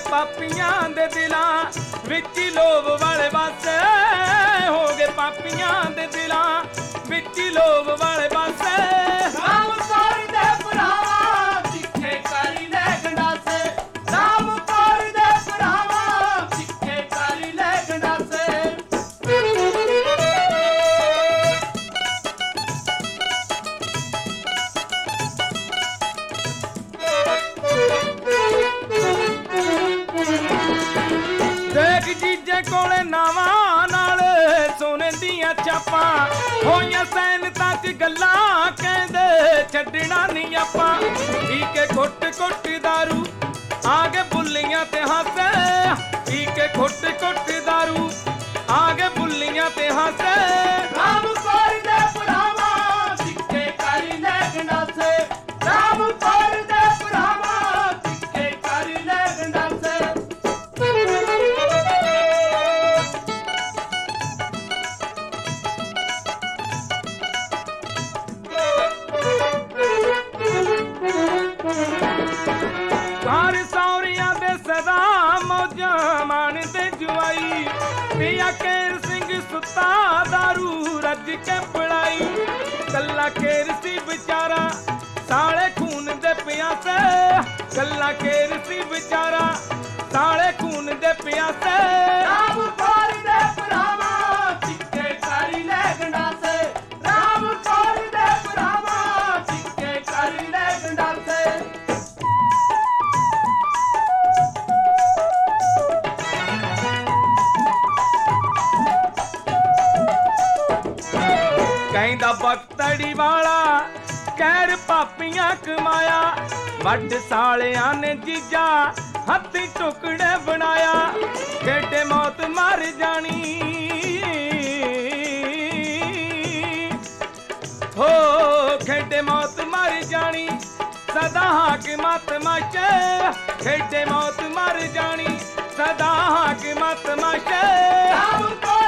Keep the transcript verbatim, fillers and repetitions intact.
ਪਾਪੀਆਂ ਦੇ ਦਿਲਾਂ ਵਿੱਚ ਲੋਭ ਵਾਲੇ ਪਾਸੇ ਹੋ ਗਏ ਪਾਪੀਆਂ ਦੇ ਦਿਲਾਂ ਵਿੱਚ ਲੋਭ ਵਾਲੇ ਪਾਸੇ ਰਾਮ ਕੌਰ ਦੇ ਭਰਾਵਾਂ ਸਿੱਖੇ ਕਰੀ ਲੈ ਗੰਡਾਸੇ ਰਾਮ ਕੌਰ ਦੇ ਭਰਾਵਾਂ ਸਿੱਖੇ ਕਰੀ ਲੈ ਗੰਡਾਸੇ ਦੇਖ ਜੀਜੇ ਕੋਲੇ ਨਾਵਾਂ ਨਾਲ ਸੋਨੇ ਦੀਆਂ ਚਾਪਾਂ ਹੋਈਆਂ ਸੈਨਤਾਂ ਚ ਗੱਲਾਂ ਕਹਿੰਦੇ ਛੱਡਣਾ ਨਹੀਂ ਆਪਾਂ ਪੀ ਕੇ ਘੁੱਟ ਘੁੱਟ ਦਾਰੂ ਆ ਗਏ ਬੁੱਲੀਆਂ ਤੇ ਹਾਸੇ ਪੀ ਕੇ ਘੁੱਟ ਘੁੱਟ ਦਾਰੂ ਆ ਗਏ ਬੁੱਲੀਆਂ ਤੇ ਹਾਸੇ ਰਾਮ ਕੌਰ ਦੇ ਭਰਾਵਾਂ ਸਿੱਖੇ ਕਰੀ ਲੈ ਗੰਡਾਸੇ ਰਾਮ ਕੌਰ ਦੇ ਭਰਾਵਾਂ ਸਿੱਖੇ ਕਰੀ ਲੈ ਗੰਡਾਸੇ ਘਰ ਸੌਰੀਆਂ ਦੇ ਸਦਾ ਮੌਜਾਂ ਮਾਣਦੇ ਜੁਆਈ ਪਿਆ ਕੇਰ ਸਿੰਘ ਸੁੱਤਾ ਦਾਰੂ ਰੱਜ ਕੇ ਪੜਾਈ ਕੱਲਾ ਕੇਰ ਸੀ ਵਿਚਾਰਾ ਸਾਲੇ ਖੂਨ ਦੇ ਪਿਆਸੇ ਕੱਲਾ ਕੇਰ ਸੀ ਵਿਚਾਰਾ ਸਾਲੇ ਖੂਨ ਦੇ ਪਿਆਸੇ ਰਾਮ ਕੌਰ ਦੇ ਭਰਾਵਾਂ ਸਿੱਖੇ ਕਰੀ ਲੈ ਗੰਡਾਸੇ ਰਾਮ ਕੌਰ ਦੇ ਭਰਾਵਾਂ ਸਿੱਖੇ ਕਰੀ ਲੈ ਗੰਡਾਸੇ ਕਹਿੰਦਾ ਬਖਤੜੀ ਵਾਲਾ ਕਹਿਰ ਪਾਪੀਆਂ ਕਮਾਇਆ ਵੱਡ ਸਾਲਿਆਂ ਨੇ ਜੀਜਾ ਹੱਥੀ ਟੁਕੜੇ ਬਣਾਇਆ ਖੇਡੇ ਮੌਤ ਮਰ ਜਾਣੀ ਹੋ ਖੇਡੇ ਮੌਤ ਮਰ ਜਾਣੀ ਸਦਾ ਹਾਕਮਤ ਮਾਸ਼ੇ ਖੇਡੇ ਮੌਤ ਮਰ ਜਾਣੀ ਸਦਾ ਹਾਕਮਤ ਮਾਸ਼ੇ ਰਾਮ ਕੌਰ